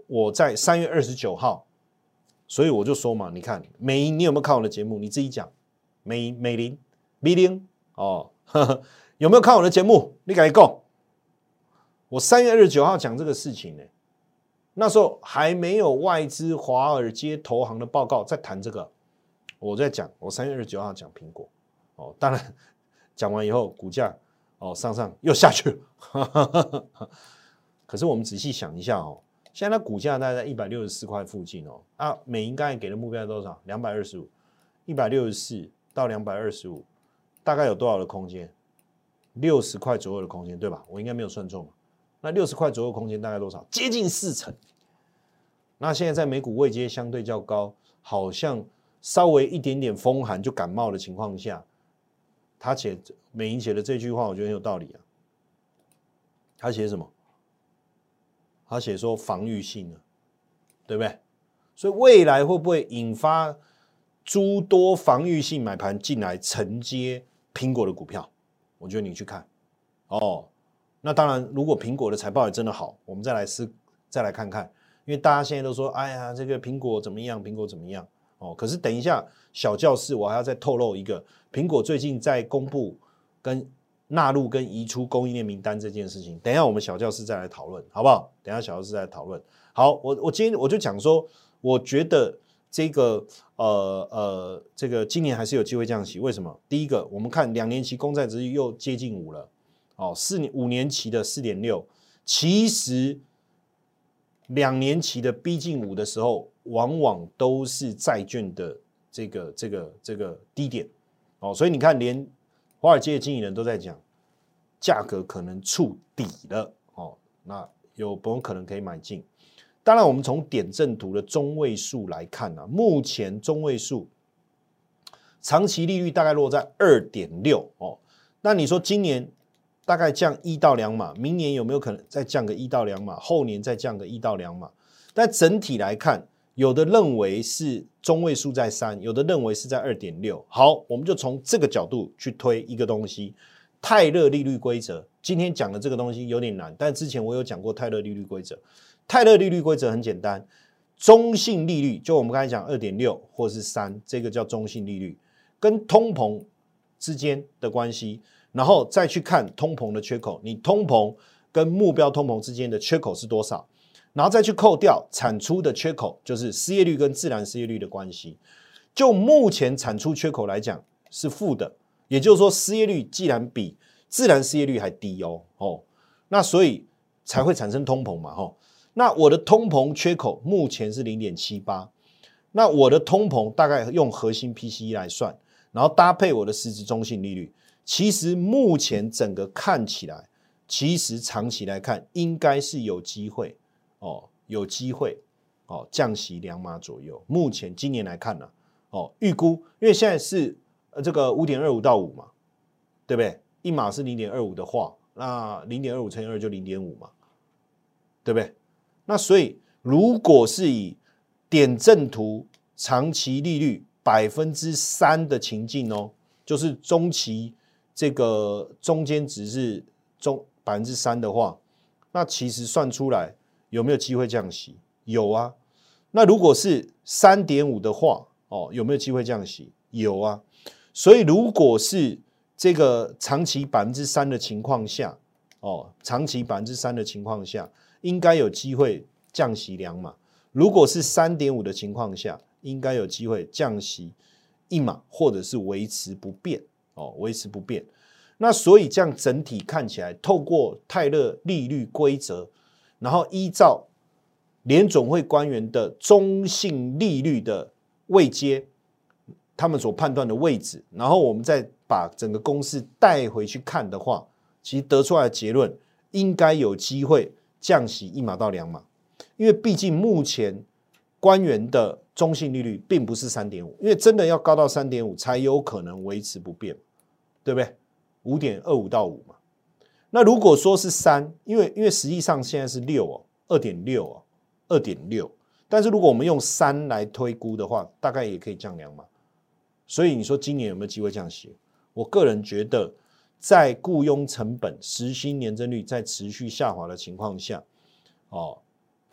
我在三月二十九号，所以我就说嘛，你看美银，你有没有看我的节目？你自己讲，美美林、美林哦，呵呵，有没有看我的节目？你赶紧讲。我三月二十九号讲这个事情呢，那时候还没有外资华尔街投行的报告在谈这个，我在讲，我三月二十九号讲苹果，哦，当然讲完以后股价哦上上又下去了，可是我们仔细想一下哦，现在它股价大概在一百六十四块附近哦，啊，美银刚才给的目标多少？两百二十五，一百六十四到两百二十五，大概有多少的空间？六十块左右的空间，对吧？我应该没有算错嘛。那六十块左右空间大概多少？接近四成。那现在在美股位阶相对较高，好像稍微一点点风寒就感冒的情况下，他写美银写的这句话，我觉得很有道理啊。他写什么？他写说防御性的，对不对？所以未来会不会引发诸多防御性买盘进来承接苹果的股票？我觉得你去看哦。那当然，如果苹果的财报也真的好，我们再来思再来看看，因为大家现在都说，哎呀，这个苹果怎么样？苹果怎么样？哦，可是等一下小教室我还要再透露一个，苹果最近在公布跟纳入跟移出供应链名单这件事情，等一下我们小教室再来讨论，好不好？等一下小教室再来讨论。好，我我今天我就讲说，我觉得这个呃呃这个今年还是有机会降息，为什么？第一个，我们看两年期公债殖利率又接近五了。哦，四年五年期的 四点六， 其实两年期的逼近五的时候，往往都是债券的这个这个这个低点哦，所以你看，连华尔街的经纪人都在讲，价格可能触底了哦，那有没有可能可以买进？当然，我们从点阵图的中位数来看啊，目前中位数长期利率大概落在 二点六 哦，那你说今年大概降一到两码，明年有没有可能再降个一到两码？后年再降个一到两码？但整体来看，有的认为是中位数在三，有的认为是在 二点六。好，我们就从这个角度去推一个东西，泰勒利率规则。今天讲的这个东西有点难，但之前我有讲过泰勒利率规则。泰勒利率规则很简单，中性利率就我们刚才讲 二点六 或是三，这个叫中性利率，跟通膨之间的关系。然后再去看通膨的缺口，你通膨跟目标通膨之间的缺口是多少？然后再去扣掉产出的缺口，就是失业率跟自然失业率的关系。就目前产出缺口来讲是负的，也就是说失业率既然比自然失业率还低哦，哦，那所以才会产生通膨嘛，哦，那我的通膨缺口目前是 零点七八， 那我的通膨大概用核心 P C E 来算，然后搭配我的实质中性利率。其实目前整个看起来，其实长期来看应该是有机会哦，有机会哦降息两码左右。目前今年来看呢、啊，哦预估，因为现在是呃这个 五点二五 到五嘛，对不对？一码是 零点二五 的话，那 零点二五 乘以二就 零点五 嘛，对不对？那所以如果是以点阵图长期利率百分之三的情境哦，就是中期。这个中间值是中百分之三的话，那其实算出来有没有机会降息？有啊。那如果是 三点五 的话，哦，有没有机会降息？有啊。所以如果是这个长期百分之三的情况下，哦，长期百分之三的情况下，应该有机会降息两码。如果是 三点五 的情况下，应该有机会降息一码，或者是维持不变。哦，维持不变。那所以这样整体看起来，透过泰勒利率规则，然后依照联总会官员的中性利率的位阶，他们所判断的位置，然后我们再把整个公式带回去看的话，其实得出来的结论应该有机会降息一码到两码，因为毕竟目前官员的中性利率并不是 三点五， 因为真的要高到 三点五 才有可能维持不变。对不对 ？五点二五 到五嘛。那如果说是三，因为因为实际上现在是六哦 ，二点六 哦 ，二点六。但是如果我们用三来推估的话，大概也可以降两码。所以你说今年有没有机会降息？我个人觉得，在雇佣成本、时薪年增率在持续下滑的情况下，哦，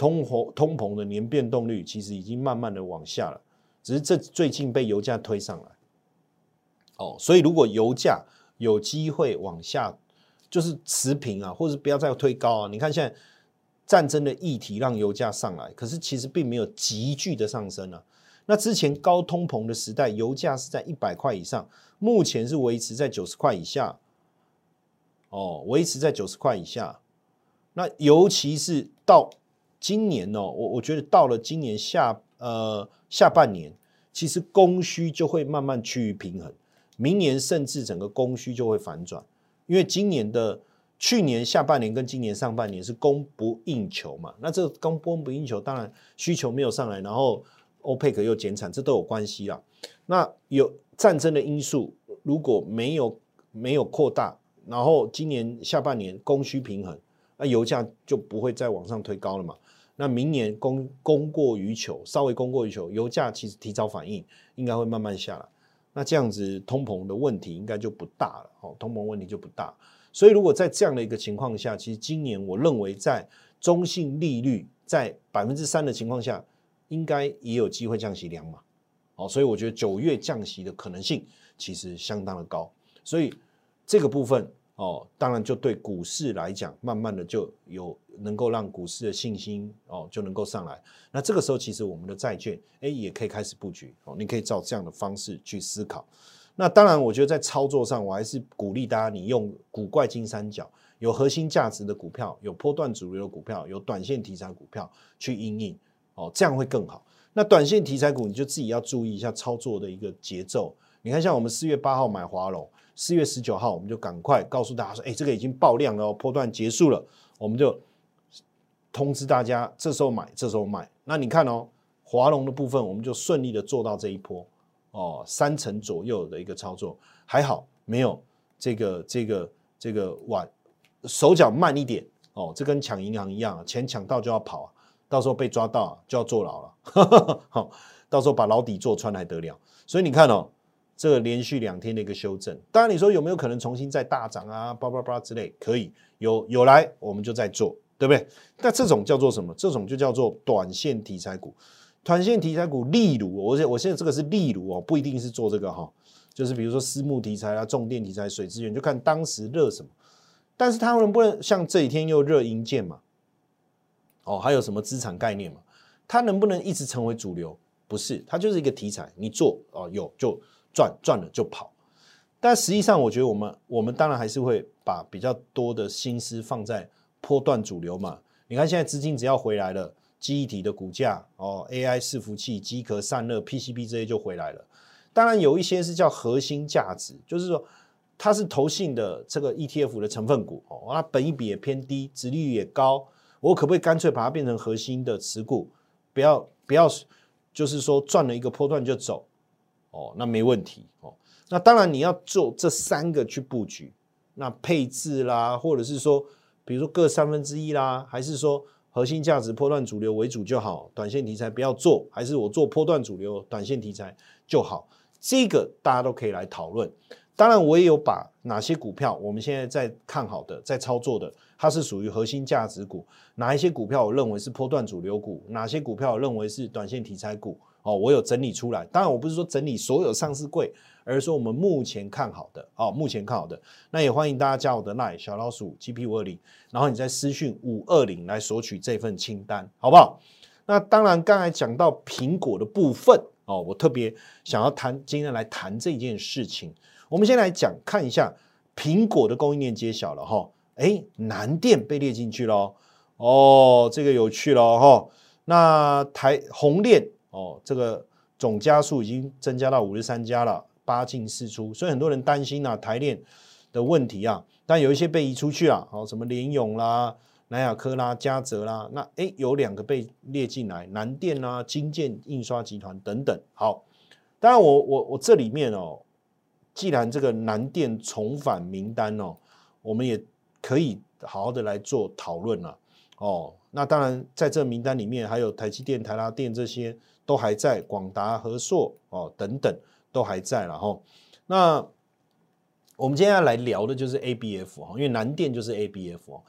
通膨通膨的年变动率其实已经慢慢的往下了，只是这最近被油价推上来。哦，所以如果油价有机会往下，就是持平啊，或者不要再推高啊。你看现在战争的议题让油价上来，可是其实并没有急剧的上升啊。那之前高通膨的时代，油价是在一百块以上，目前是维持在九十块以下。哦，维持在九十块以下。那尤其是到今年哦，我我觉得到了今年下呃下半年，其实供需就会慢慢趋于平衡。明年甚至整个供需就会反转，因为今年的去年下半年跟今年上半年是供不应求嘛，那这供供不应求，当然需求没有上来，然后欧佩克又减产，这都有关系啦。那有战争的因素，如果没有没有扩大，然后今年下半年供需平衡，那油价就不会再往上推高了嘛。那明年供供过于求，稍微供过于求，油价其实提早反应，应该会慢慢下来。那这样子通膨的问题应该就不大了，哦，通膨问题就不大。所以如果在这样的一个情况下，其实今年我认为在中性利率在百分之三的情况下，应该也有机会降息两码。哦，所以我觉得九月降息的可能性其实相当的高。所以这个部分哦，当然就对股市来讲，慢慢的就有能够让股市的信心哦就能够上来。那这个时候，其实我们的债券哎也可以开始布局哦，你可以照这样的方式去思考。那当然，我觉得在操作上，我还是鼓励大家，你用股怪金三角，有核心价值的股票，有波段主流的股票，有短线题材股票去因应哦，这样会更好。那短线题材股，你就自己要注意一下操作的一个节奏。你看，像我们四月八号买华融，四月十九号我们就赶快告诉大家说，哎，这个已经爆量了哦，波段结束了，我们就通知大家，这时候买，这时候卖。那你看哦，华融的部分，我们就顺利的做到这一波哦，三成左右的一个操作，还好没有这个这个这个晚手脚慢一点哦，这跟抢银行一样，钱抢到就要跑啊，到时候被抓到就要坐牢了，好，到时候把牢底坐穿还得了？所以你看哦。这个连续两天的一个修正，当然你说有没有可能重新再大涨啊，叭叭叭之类，可以有有来我们就再做，对不对？那这种叫做什么？这种就叫做短线题材股。短线题材股，例如我我现在这个是例如哦，不一定是做这个哈，就是比如说私募题材啊、重电题材、水资源，就看当时热什么。但是它能不能像这几天又热营建嘛？哦，还有什么资产概念嘛？它能不能一直成为主流？不是，它就是一个题材，你做哦有就。赚赚了就跑，但实际上我觉得我们我们当然还是会把比较多的心思放在波段主流嘛。你看现在资金只要回来了，记忆体的股价哦 ，A I 伺服器、机壳散热、P C B 这些就回来了。当然有一些是叫核心价值，就是说它是投信的这个 E T F 的成分股哦，它本益比也偏低，殖利率也高，我可不可以干脆把它变成核心的持股，不要不要就是说赚了一个波段就走。哦，那没问题哦。那当然你要做这三个去布局，那配置啦，或者是说，比如说各三分之一啦，还是说核心价值波段主流为主就好，短线题材不要做，还是我做波段主流短线题材就好，这个大家都可以来讨论。当然，我也有把哪些股票我们现在在看好的，在操作的，它是属于核心价值股；哪一些股票我认为是波段主流股，哪些股票我认为是短线题材股。哦，我有整理出来，当然我不是说整理所有上市柜，而是说我们目前看好的，哦，目前看好的，那也欢迎大家加我的 LINE 小老鼠 G P 五二零，然后你再私讯五二零来索取这份清单，好不好？那当然，刚才讲到苹果的部分，哦，我特别想要谈，今天来谈这件事情。我们先来讲看一下苹果的供应链揭晓了哈，哎，南电被列进去了，哦，这个有趣了哈。那台宏链。哦，这个总家数已经增加到五十三家了，八进四出，所以很多人担心啊台链的问题啊，但有一些被移出去啊，好、哦、什么联咏啦、南亚科啦、嘉泽啦，那哎有两个被列进来，南电啦、金建印刷集团等等。好，当然我我我这里面哦，既然这个南电重返名单哦，我们也可以好好的来做讨论了哦。那当然在这名单里面还有台积电、台达电这些。都还在，广达、和硕哦等等都还在了哈。那我们今天要来聊的就是 A B F 哈，因为南电就是 A B F 哦。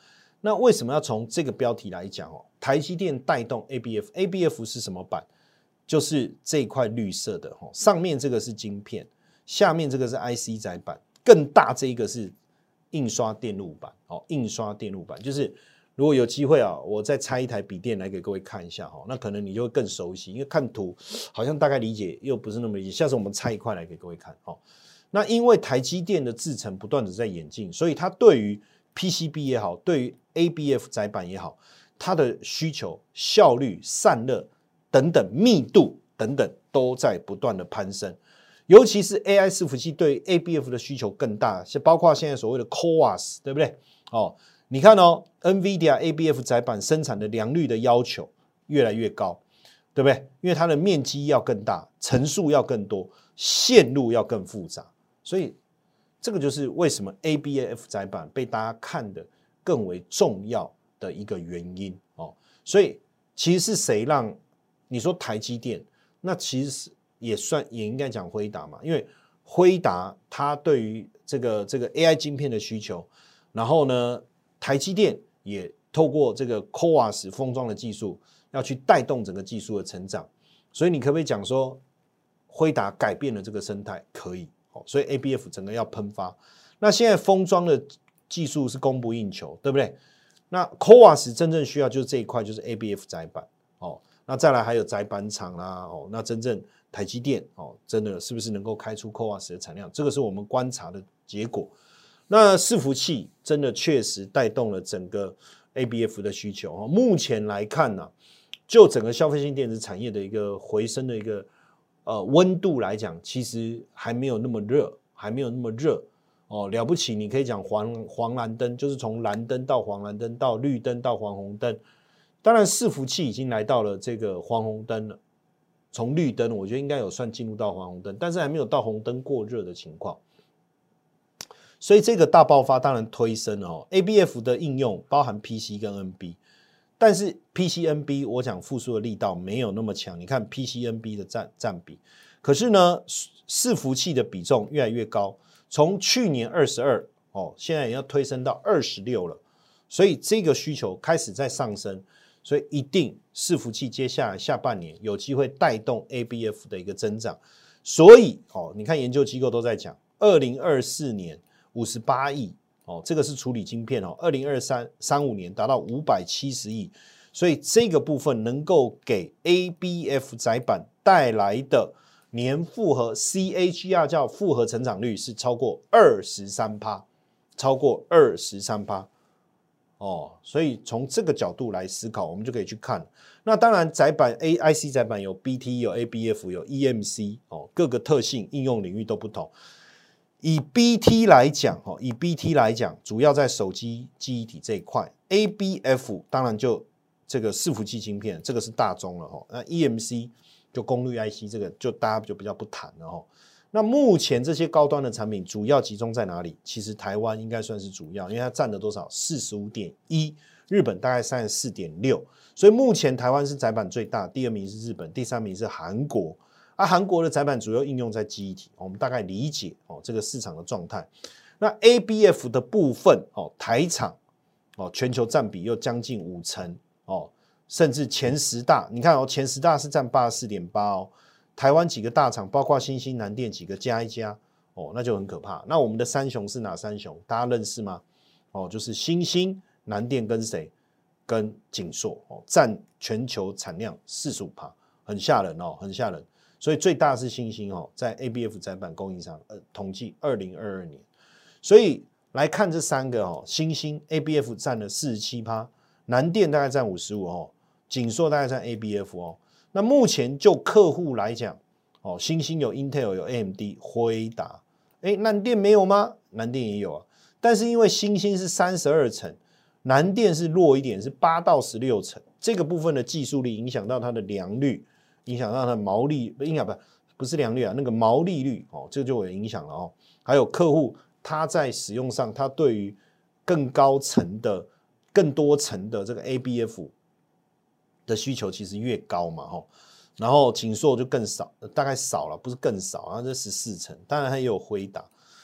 那为什么要从这个标题来讲哦？台积电带动 A B F，A B F 是什么板？就是这一块绿色的哦，上面这个是晶片，下面这个是 I C 载板，更大这一个是印刷电路板哦，印刷电路板就是如果有机会啊，我再拆一台笔电来给各位看一下哈，那可能你就会更熟悉，因为看图好像大概理解又不是那么理解。下次我们拆一块来给各位看哦。那因为台积电的制程不断的在演进，所以它对于 P C B 也好，对于 A B F 载板也好，它的需求、效率、散热等等、密度等等都在不断的攀升。尤其是 A I 伺服器对 A B F 的需求更大，包括现在所谓的 C O A S， 对不对？哦，你看哦 ，NVIDIA A B F 载板生产的良率的要求越来越高，对不对？因为它的面积要更大，层数要更多，线路要更复杂，所以这个就是为什么 A B F 载板被大家看得更为重要的一个原因哦。所以其实是谁让你说台积电？那其实是。也算也应该讲辉达嘛，因为辉达它对于这个这个 A I 晶片的需求，然后呢，台积电也透过这个 C O A S 封装的技术，要去带动整个技术的成长，所以你可不可以讲说辉达改变了这个生态？可以，所以 A B F 整个要喷发。那现在封装的技术是供不应求，对不对？那 C O A S 真正需要就是这一块，就是 A B F 载板哦。那再来还有载板厂啦，哦，那真正台积电哦，真的是不是能够开出 C O A S 的产量？这个是我们观察的结果。那伺服器真的确实带动了整个 A B F 的需求哦。目前来看呢、啊，就整个消费性电子产业的一个回升的一个呃温度来讲，其实还没有那么热，还没有那么热哦。了不起，你可以讲黄黄蓝灯，就是从蓝灯到黄蓝灯到绿灯到黄红灯。当然，伺服器已经来到了这个黄红灯了。从绿灯，我觉得应该有算进入到黄红灯，但是还没有到红灯过热的情况。所以这个大爆发当然推升了哦。A B F 的应用包含 P C 跟 N B， 但是 P C N B 我讲复苏的力道没有那么强。你看 P C N B 的占占比，可是呢，伺服器的比重越来越高，从去年二十二哦，现在也要推升到二十六了。所以这个需求开始在上升。所以一定伺服器接下来下半年有机会带动 A B F 的一个增长，所以哦，你看研究机构都在讲，二零二四年五十八亿哦，这个是处理晶片哦，二零二三三五年达到五百七十亿，所以这个部分能够给 A B F 载板带来的年复合 C A G R 叫复合成长率是超过二十三趴，超过二十三趴。哦，所以从这个角度来思考，我们就可以去看。那当然，载板 A I C 载板有 B T、有 A B F、有 E M C 哦，各个特性应用领域都不同。以 B T 来讲，哦，以 B T 来讲，主要在手机记忆体这一块。A B F 当然就这个伺服器晶片，这个是大宗了哦。那 E M C 就功率 I C， 这个就大家就比较不谈了哦。那目前这些高端的产品主要集中在哪里？其实台湾应该算是主要，因为它占了多少 ？四十五点一， 日本大概 三十四点六， 所以目前台湾是载板最大，第二名是日本，第三名是韩国。啊，韩国的载板主要应用在记忆体，我们大概理解哦这个市场的状态。那 A B F 的部分哦，台厂哦全球占比又将近五成哦，甚至前十大，你看哦前十大是占 八十四点八 哦。台湾几个大厂，包括新兴、南电几个加一加，哦，那就很可怕。那我们的三雄是哪三雄？大家认识吗？哦，就是新兴、南电跟谁？跟景硕哦，占全球产量 百分之四十五， 很吓人哦，很吓人。所以最大是新兴哦，在 A B F 载板供应商，呃，统计二零二二年。所以来看这三个哦，新兴 A B F 占了 百分之四十七， 南电大概占 百分之五十五 哦，景硕大概占 A B F 哦。那目前就客户来讲，哦，新兴有 Intel 有 A M D 辉达，哎，南电没有吗？南电也有啊，但是因为新兴是三十二成，南电是弱一点，是八到十六成，这个部分的技术力影响到它的良率，影响到它的毛利，影响不不是良率啊，那个毛利率哦，这个就有影响了哦。还有客户他在使用上，他对于更高层的、更多层的这个 A B F。的需求其实越高嘛，吼，然后景硕就更少，大概少了，不是更少啊，这十四成，当然它也有辉达，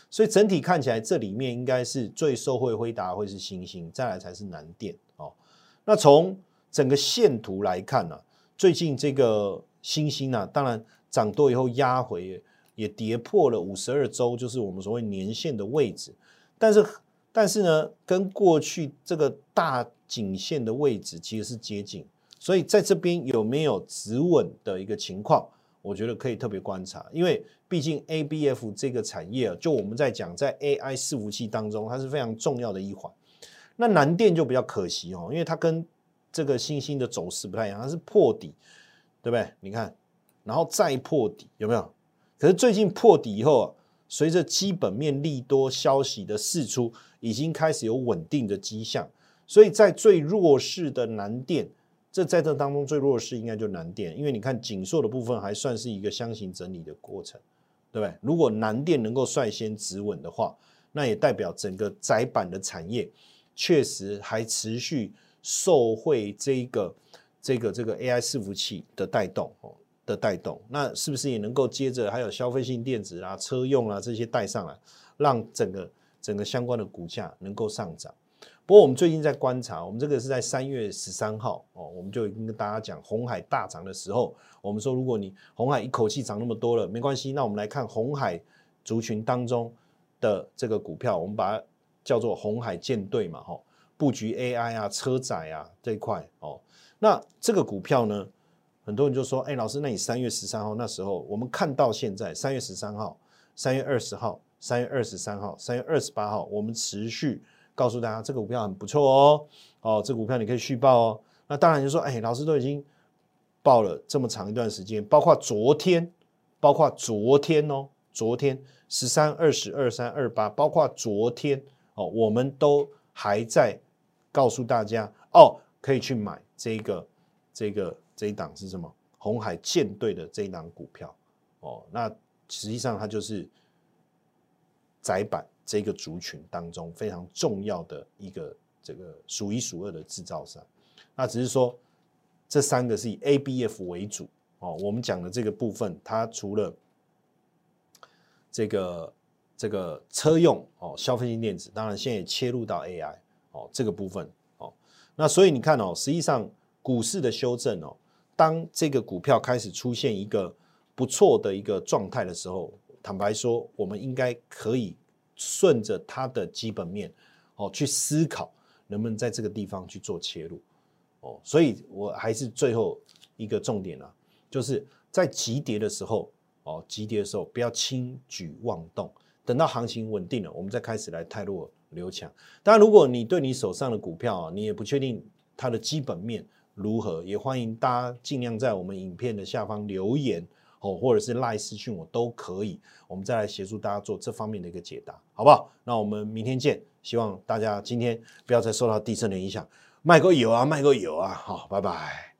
所以整体看起来，这里面应该是最受惠辉达会是星星，再来才是南电哦。那从整个线图来看呢、啊，最近这个星星啊，当然涨多以后压回，也跌破了五十二周，就是我们所谓年线的位置。但是，但是呢，跟过去这个大颈线的位置其实是接近，所以在这边有没有止稳的一个情况？我觉得可以特别观察，因为毕竟 A B F 这个产业啊，就我们在讲在 A I 伺服器当中，它是非常重要的一环。那南电就比较可惜哦，因为它跟这个星星的走势不太一样，它是破底，对不对？你看，然后再破底，有没有？可是最近破底以后啊，随着基本面利多消息的释出，已经开始有稳定的迹象，所以在最弱势的南电。这在这当中最弱势应该就南电，因为你看紧缩的部分还算是一个箱型整理的过程，对不对？如果南电能够率先止稳的话，那也代表整个载板的产业确实还持续受惠这个这个这个 A I 伺服器的带动的带动，那是不是也能够接着还有消费性电子啊、车用啊这些带上来，让整个整个相关的股价能够上涨？不过我们最近在观察，我们这个是在三月十三号哦，我们就已经跟大家讲，鸿海大涨的时候，我们说如果你鸿海一口气涨那么多了，没关系，那我们来看鸿海族群当中的这个股票，我们把它叫做鸿海舰队嘛，哈、哦，布局 A I 啊、车载啊这一块哦。那这个股票呢，很多人就说，哎，老师，那你三月十三号那时候，我们看到现在三月十三号、三月二十号、三月二十三号、三月二十八号，我们持续。告诉大家这个股票很不错哦，哦，这个股票你可以续报哦。那当然就说，哎，老师都已经报了这么长一段时间，包括昨天，包括昨天哦，昨天十三、二十、二三、二八，包括昨天哦，我们都还在告诉大家哦，可以去买这个这个这一档是什么？鸿海舰队的这一档股票哦，那实际上它就是载板。这个族群当中非常重要的一个这个数一数二的制造商，那只是说这三个是以 A B F 为主哦。我们讲的这个部分，它除了这个这个车用哦，消费性电子，当然现在也切入到 A I 哦这个部分哦。那所以你看哦，实际上股市的修正哦，当这个股票开始出现一个不错的一个状态的时候，坦白说，我们应该可以。顺着它的基本面哦，去思考能不能在这个地方去做切入哦，所以我还是最后一个重点啊，就是在急跌的时候哦，急跌的时候不要轻举妄动，等到行情稳定了，我们再开始来汰弱留强。当然，如果你对你手上的股票啊，你也不确定它的基本面如何，也欢迎大家尽量在我们影片的下方留言。哦，或者是赖私讯我都可以，我们再来协助大家做这方面的一个解答，好不好？那我们明天见，希望大家今天不要再受到地震的影响，卖个油啊，卖个油啊，好，拜拜。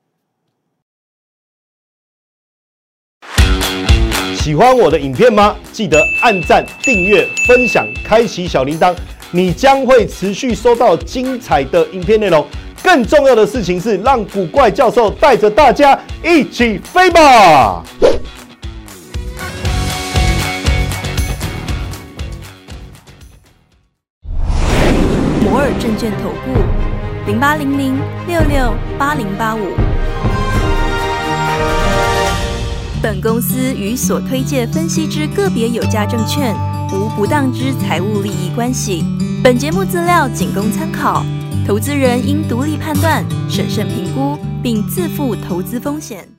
喜欢我的影片吗？记得按赞、订阅、分享、开启小铃铛，你将会持续收到精彩的影片内容。更重要的事情是，让古怪教授带着大家一起飞吧！ 摩尔证券投顾零八零零六六八零八五。本公司与所推介分析之个别有价证券无不当之财务利益关系。本节目资料仅供参考，投资人应独立判断、审慎评估，并自负投资风险。